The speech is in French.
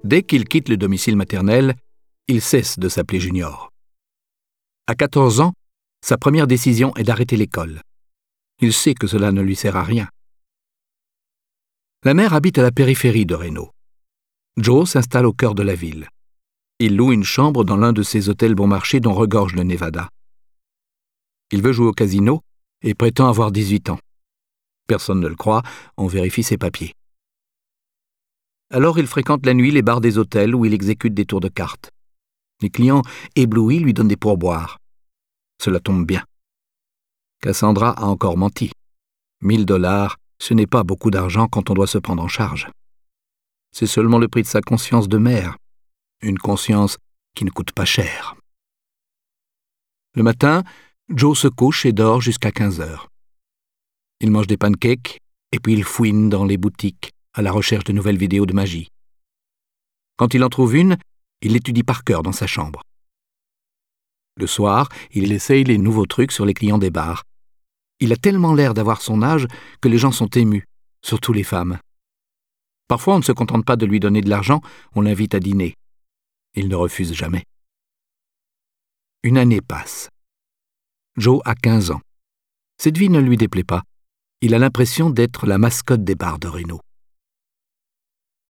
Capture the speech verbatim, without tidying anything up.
Dès qu'il quitte le domicile maternel, il cesse de s'appeler Junior. À quatorze ans, sa première décision est d'arrêter l'école. Il sait que cela ne lui sert à rien. La mère habite à la périphérie de Reno. Joe s'installe au cœur de la ville. Il loue une chambre dans l'un de ces hôtels bon marché dont regorge le Nevada. Il veut jouer au casino et prétend avoir dix-huit ans. Personne ne le croit, on vérifie ses papiers. Alors il fréquente la nuit les bars des hôtels où il exécute des tours de cartes. Les clients éblouis lui donnent des pourboires. Cela tombe bien. Cassandra a encore menti. Mille dollars, ce n'est pas beaucoup d'argent quand on doit se prendre en charge. C'est seulement le prix de sa conscience de mère. Une conscience qui ne coûte pas cher. Le matin, Joe se couche et dort jusqu'à quinze heures. Il mange des pancakes et puis il fouine dans les boutiques à la recherche de nouvelles vidéos de magie. Quand il en trouve une, il l'étudie par cœur dans sa chambre. Le soir, il essaye les nouveaux trucs sur les clients des bars. Il a tellement l'air d'avoir son âge que les gens sont émus, surtout les femmes. Parfois, on ne se contente pas de lui donner de l'argent, on l'invite à dîner. Il ne refuse jamais. Une année passe. Joe a quinze ans. Cette vie ne lui déplaît pas. Il a l'impression d'être la mascotte des bars de Reno.